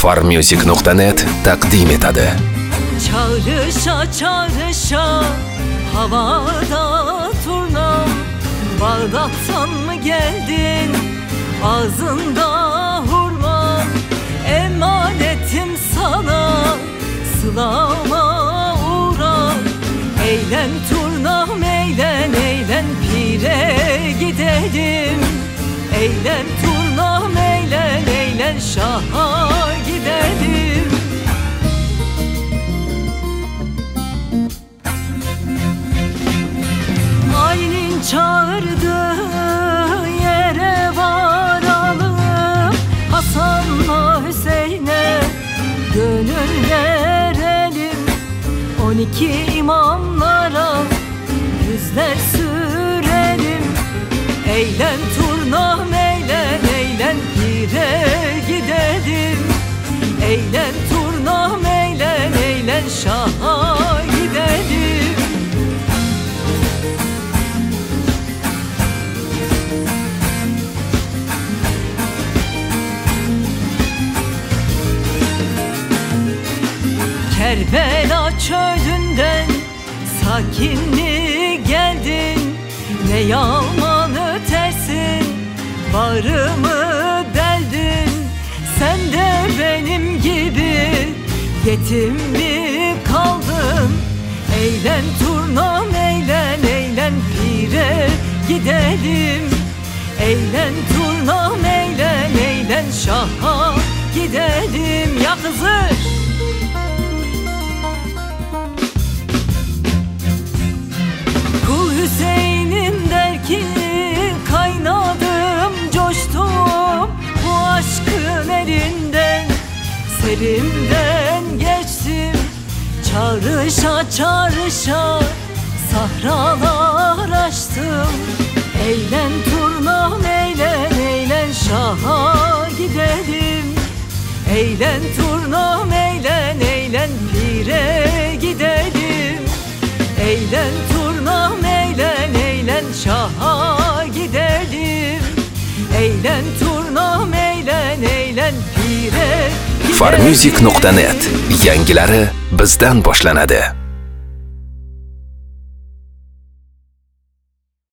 farmusic.net taqdim etadi. Çağrışa çağrışa havada turnam, Bağdat'tan mı geldin ağzında hurma? Emanetim sana sılama uğrar. Eğlen turnam eğlen, eğlen pire gidelim. Eğlen turnam eğlen, eğlen şaha gidelim. Aylin çağırdığı yere varalım. Hasan'la Hüseyin'e gönül verelim. 12 imamlara yüzler sürelim. Eğlen turnam eğlen, eğlen pire gidelim. Eğlen turnam eğlen, eğlen şaha gidelim. Kerbela çölünden sakinli geldin. Ne yaman ötersin, bağrımı deldin. Sen de benim gibi yetim mi kaldın? Eğlen turnam eğlen, eğlen pire gidelim. Eğlen turnam eğlen, eğlen şaha gidelim. Ya kızı! Hüseyin'im der ki kaynadım, coştum bu aşkın elinden. Serimden geçtim çağrışa çağrışa, sahralar açtım. Eğlen turnam eğlen, eğlen şaha gidelim. Eğlen turnam eğlen, eğlen pire gidelim. Eğlen turnam eğlen, eğlen şaha gidelim. Eğlen turnam eğlen, eğlen pire gidelim. farmusic.net yangilari bizdan boshlanadi.